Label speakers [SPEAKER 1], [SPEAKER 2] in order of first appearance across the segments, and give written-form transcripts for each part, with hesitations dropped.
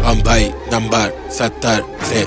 [SPEAKER 1] हम भाई नंबर 70 से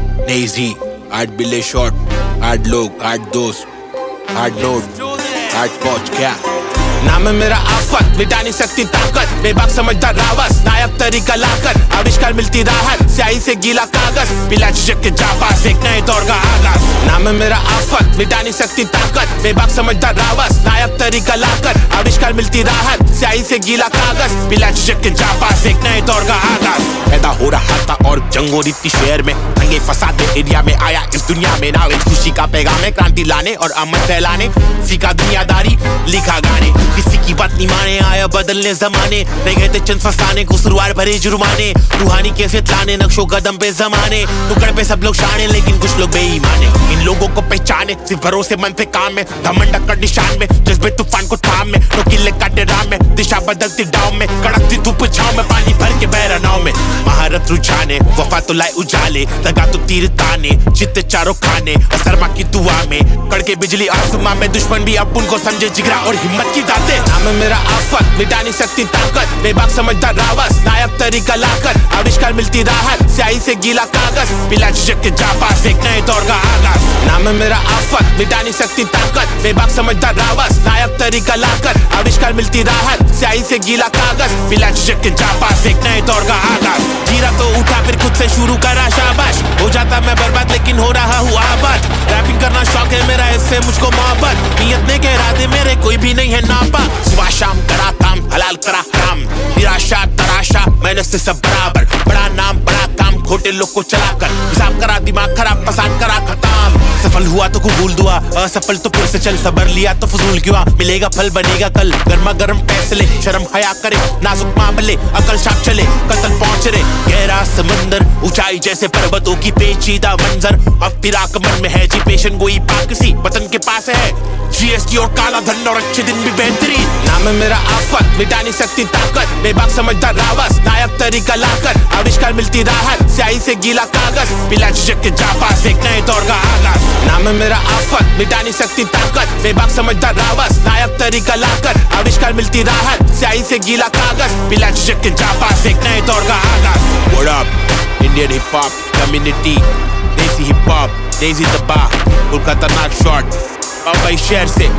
[SPEAKER 1] नेजी 8 बिले शॉट 8 लोग 8 दोस्त 8 नोट 8 पहुंच क्या नाम है मेरा आफत मिटा नहीं सकती ताकत बेबाक समझदार रावस नायब तरीका लाकर आविष्कार मिलती राहत स्याही से गीला कागज बिला झिझक के जाबाज एक नए दौर का आगाज नाम है मेरा आफत मिटा नहीं सकती ताकत बेबाक समझदार रावस नायब तरीका लाकर आविष्कार मिलती राहत स्याही से गीला कागज बिला झिझक के जाबाज एक नए दौर का आगाज पैदा हो रहा था और जंगो रीति शहर में दंगे फसाद एरिया में आया इस दुनिया में ना खुशी का पैगाम है क्रांति लाने और अमन फैलाने सीखा दुनियादारी लिखा गाने किसी की बात नहीं माने आया बदलने जमाने रह गए थे चंद फसाने कुसुरवार भरे जुर्माने रूहानी कैसे लाने नक्शो कदम पे जमाने टुकड़े पे सब लोग शाने लेकिन कुछ लोग बेईमाने इन लोगों को पहचाने सिर्फ भरोसे मन पे काम में घमंड कर निशान में जज्बे तूफान को थाम में तो किले काटे राम में दिशा बदलती डाव में कड़कती धूप छाव में पानी भर के बह नाव में महारत रुझाने वफा तो लाए उजाले लगा तो तीर ताने चित्ते चारों खाने असरमा की दुआ में कड़के बिजली आसमां में दुश्मन भी अब उनको समझे जिगरा और हिम्मत की दाते नाम है मेरा आफत मिटा नहीं सकती ताकत बेबाक समझदार रावस नायब तरीका लाकर आविष्कार मिलती राहत स्याही से गीला कागज बिला झिझक के जाबाज एक नए दौर का आगाज नाम है मेरा आफत मिटा नहीं सकती ताकत बेबाक समझदार रावस नायब तरीका लाकर आविष्कार मिलती राहत स्याही से गीला कागज बिला झिझक के जाबाज एक नए दौर का आगाज गिरा तो उठा फिर खुद से शुरू करा शाबाश हो जाता मैं बर्बाद लेकिन हो रहा हूँ आबाद रैपिंग करना शौक है मेरा इससे मुझको मोहब्बत नियत ने के इरादे मेरे कोई भी नहीं है नापा सुबह शाम करा काम हलाल करा हराम निराशा तराशा मैंने से सब बराबर बड़ा नाम बड़ा काम खोटे लोग को चलाकर हिसाब करा दिमाग खराब पसंद करा खत्म सफल हुआ तो कबूल दुआ असफल तो फिर से चल सबर लिया तो फजूल क्यों मिलेगा फल बनेगा कल गर्मा गर्म फैसले शर्म हया करे नाजुक मामले अकल शाप चले कतल पहुंच रहे गहरा समंदर ऊंचाई जैसे पर्वतों की पेचीदा मंजर अब फिराक मन में है जी पेशन गोई पाक सी वतन के पास है जीएसटी और काला धन और अच्छे दिन भी बेहतरीन नाम है मेरा आफत मिटा नहीं सकती ताकत बेबाक समझदार रावस नायब तरीका लाकर आविष्कार मिलती राहत स्याही से गीला कागज बिला झिझक के जाबाज एक नए दौर का आगाज नाम है मेरा आफत मिटा नहीं सकती ताकत बेबाक समझदार रावस नायब तरीका लाकर आविष्कार मिलती राहत स्याही से गीला कागज बिला झिझक के जाबाज एक नए दौर का आगाज What up Indian hip hop community desi hip hop desi दबा और खतरनाक शॉट बम्बई शहर से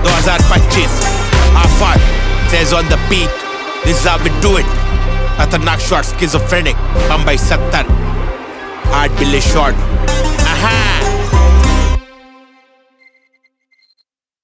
[SPEAKER 1] 2025 आफत says on the beat this is how we do it खतरनाक शॉट schizophrenic बम्बई 70 8 बिले शॉट